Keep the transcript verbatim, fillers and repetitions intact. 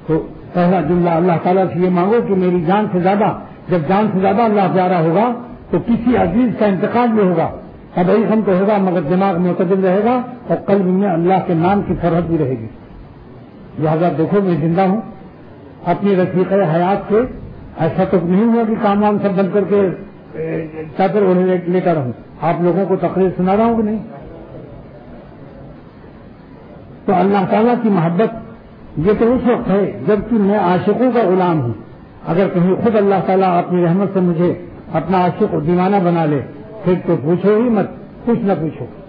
तो पहला जुमला अल्लाह ताला से ये मांगो कि मेरी जान से ज्यादा, जब जान से ज्यादा अल्लाह प्यारा होगा तो किसी अजीज का इंतकाल भी होगा, अब यही हम तो होगा मगर दिमाग मुतदिल रहेगा और कल्ब में अल्लाह के नाम की फरहत भी रहेगी। लिहाजा देखो मैं जिंदा हूँ, अपनी रफीक़े हयात से ऐसा तो नहीं हुआ कि काम वाम सब बंद करके चादर ओढ़े लेकर रहूं। आप लोगों को तकरीर सुना रहा हूं कि नहीं? तो अल्लाह ताला की मोहब्बत ये तो उस वक्त है जबकि मैं आशिकों का गुलाम हूं। अगर कहीं खुद अल्लाह ताला अपनी रहमत से मुझे अपना आशिक और दीवाना बना ले फिर तो पूछो ही मत, कुछ न पूछो।